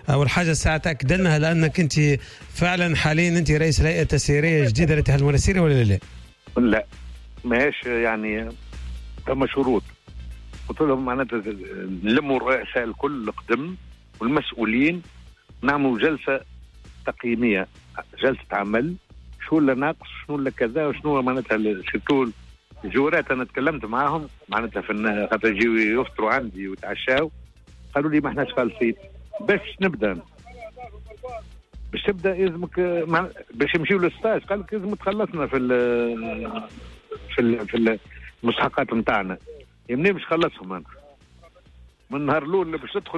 اول حاجه ساعه تاكد لنا هل انك انت فعلا حاليا انت رئيس الهيئه التسييريه الجديده للاتحاد المناسيري ولا لا؟ لا ماهيش يعني ثم شروط. قلت لهم معناتها نلموا الرؤساء الكل القدم والمسؤولين، نعملوا جلسه تقييميه، جلسه عمل، شو اللي ناقص، شنو اللي كذا، وشنو معناتها شفتوا الجورات. انا تكلمت معاهم معناتها في خاطر يجيو يفطروا عندي ويتعشاو، قالوا لي ما احناش خالصين باش نبدا. باش تبدا يلزمك باش نمشيو للستاج، قال لك لازم تخلصنا في المستحقات نتاعنا. يمني باش خلصهم انا من النهار الاول باش تدخل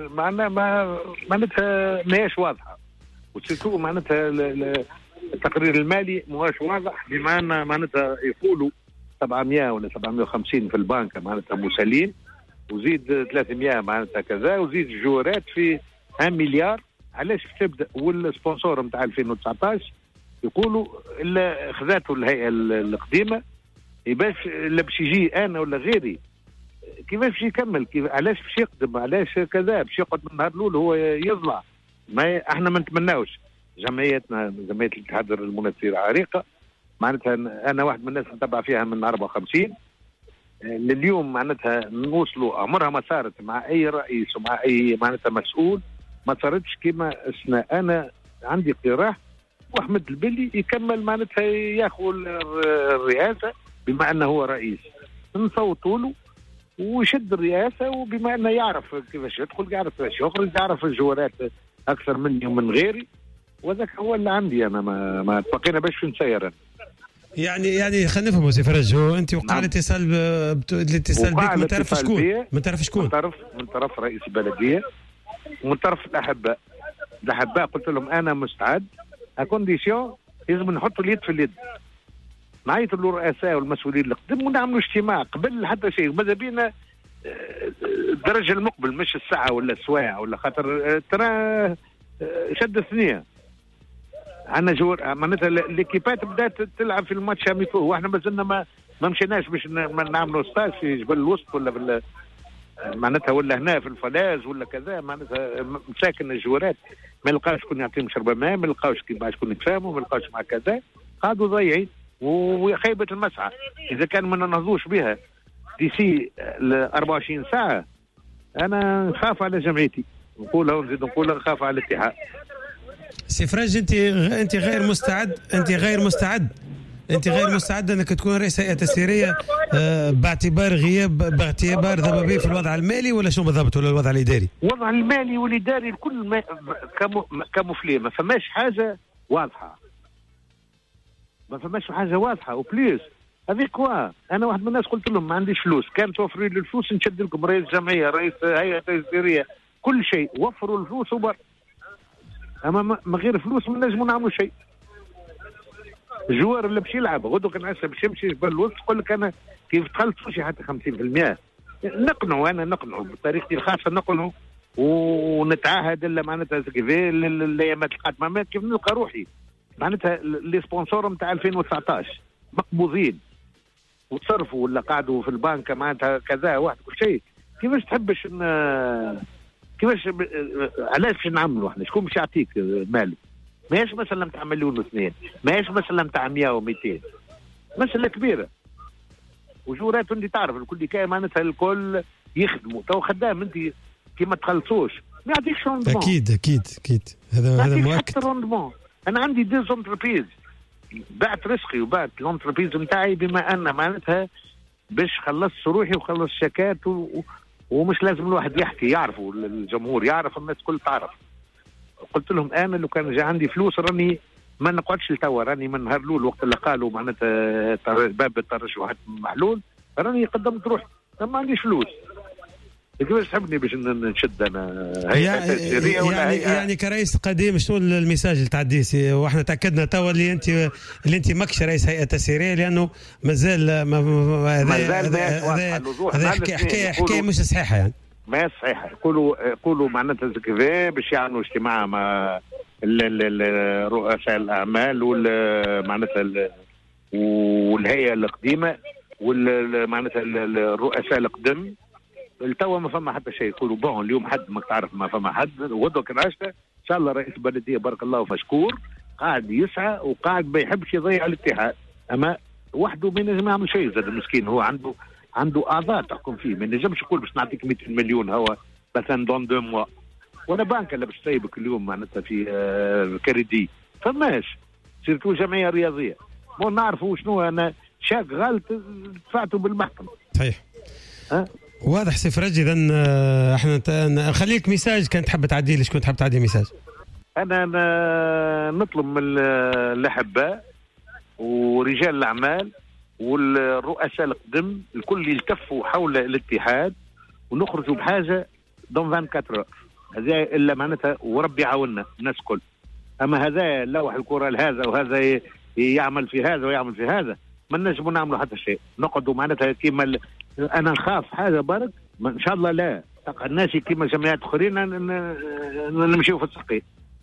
معناتها ماهيش واضحه، وتشوفوا معناتها التقرير المالي ماهوش واضح، بما ان معناتها يقولوا 700 ولا 750 في البنك معناتها مسالين، وزيد 300 معناتها كذا، وزيد الجوارات في 1 مليار. علاش تبدا؟ والسبونسور نتاع 2019 يقولوا الا خذاته الهيئه القديمه باش يجي انا ولا غيري كيفاش باش يكمل؟ علاش باش يقدم؟ علاش كذا باش يقعد من النهار الاول هو يطلع؟ ما احنا ما نتمناوش. جمعيتنا جمعيه الاتحاد المناسير عريقه معناتها انا واحد من الناس نتبع فيها من 54 لليوم، معناتها نوصلوا عمرها ما صارت مع اي رئيس ومع اي معناتها مسؤول، ما صارتش كما انا عندي اقتراح واحمد البلي يكمل معناتها ياخذ الرئاسه بما انه هو رئيس، نصوتوا له ويشد الرئاسه، وبما انه يعرف كيفاش يدخل، يعرف كيفاش يخرج، يعرف الجوارات اكثر مني ومن غيري، وذاك هو اللي عندي انا. ما تبقينا باش نسير. يعني خلينا نفهموا سي فرج، انت وقع الاتصال بك من طرف شكون؟ من طرف شكون؟ من طرف رئيس البلديه ومن طرف الاحباء قلت لهم انا مستعد اكونديسيون لازم نحطوا اليد في اليد، نعيطوا للرؤساء والمسؤولين القدم ونعملوا اجتماع قبل حتى شيء. ماذا بينا الدرجه المقبل مش الساعه ولا السوايع، ولا خاطر ترى شد الثنيه عندنا جور معناتها ليكيبات بدات تلعب في الماتش اميكو، واحنا مازلنا ما مشيناش باش نعملوا ستاج في جبل الوسط ولا معناتها ولا هنا في الفلاز ولا كذا. معناتها مساكن الجوارات ما لقاوش شكون يعطيهم شربة ماء، ما لقاوش مع شكون يتفاهموا، ما لقاوش مع كذا، قعدوا ضايعين وخيبة المسعى. إذا كان ما ننهضوش بها ديسي 24 ساعة أنا نخاف على جمعيتي، نقولها ونزيد نقولها، نخاف على الاتحاد. سي فرج أنت غير مستعد، أنت غير مستعد أنك تكون رئيس هيئة تسييرية باعتبار ذبابين في الوضع المالي، ولا شو بالضبط، ولا الوضع الإداري؟ الوضع المالي والإداري الكل كاموفلي، ما فماش حاجة واضحة، وبليز هذيك كوا. أنا واحد من الناس قلت لهم ما عنديش فلوس، كان توفروا لي الفلوس نشد لكم رئيس جمعية، رئيس هيئة تسييرية، كل شيء وفروا الفلوس وبر. أما من غير فلوس ما نجموا نعملوا شيء. الجوار اللي باش يلعب غدو كان عسى باش يمشي جبل الوسط، يقول لك انا كيف دخلت فوشي حتى 50%. نقنعوا بطريقتي الخاصه، نقنعوا ونتعاهد الا معناتها كيفاه الايامات القادمه كيف نلقى روحي معناتها لي سبونسور نتاع 2019 مقبوضين وتصرفوا ولا قعدوا في البنك معناتها كذا واحد كل شيء. كيفاش تحبش كيفاش علاش باش نعملوا احنا؟ شكون باش يعطيك ماله؟ ماهيش مسألة متاع مليون واثنين، ماهيش مسألة متاع 100 و200، مسألة كبيرة. وجورات انت تعرف الكل كاين معناتها الكل يخدموا، تو خدام انت كي ما تخلصوش ما يعطيكش روندمون. اكيد هذا مؤكد. انا عندي دي زونتربريز بعت رزقي وبعت لونتربريز نتاعي بما ان معناتها باش خلصت روحي وخلصت شكات ومش لازم الواحد يحكي، يعرفوا الجمهور يعرف، الناس كل تعرف. قلت لهم انا لو كان جا عندي فلوس راني ما نقعدش لتوا، راني من نهار الاول وقت اللي قالوا معناتها باب الترشحات محلول راني قدمت روحي، ما عنديش فلوس. كيفاش تحبني باش نشد انا يعني كرئيس قديم شنو الميساج اللي تعديه؟ واحنا تاكدنا توا اللي انت ماكش رئيس هيئه تسييريه، لانه مازال هذا حكايه مش صحيحه يعني. ما صحيحه. يقولوا معناتها كيفاه باش يعملوا اجتماع مع رؤساء الاعمال معناتها والهيئه القديمه معناتها الرؤساء القدم التوا ما فما حتى شيء. يقولوا بون اليوم حد ما تعرف ما فما حد، غدوه كان عشته ان شاء الله رئيس البلديه بارك الله فشكور قاعد يسعى وقاعد ما يحبش يضيع الاتحاد، اما وحده ما ينجم يعمل شيء زاد المسكين. هو عنده اعضاء تحكم فيه، ما ينجمش يقول باش نعطيك 200 مليون هو مثلا دون 2 موا، ولا بنك اللي باش تسيبك اليوم معناتها في كريدي فماش سيرتو جمعيه رياضيه. مو نعرفوا شنو انا شاك غلط دفعته بالمحكمه. صحيح. واضح سي فرجي. اذا احنا خليك ميساج كان تحب تعدي لي، شكون تحب تعدي ميساج؟ انا نطلب من الاحباء ورجال الاعمال والرؤساء القدم الكل يلتفوا حول الاتحاد ونخرجوا بحاجه دون 24 اور. هذا الا معناتها وربي يعاوننا الناس الكل. اما هذا لوح الكره لهذا وهذا يعمل في هذا ويعمل في هذا، ما نجموا نعملوا حتى شيء. نقعدوا معناتها كيما انا نخاف حاجه برك ان شاء الله لا تقع الناس كيما جمعيات اخرين نمشيو في السقي.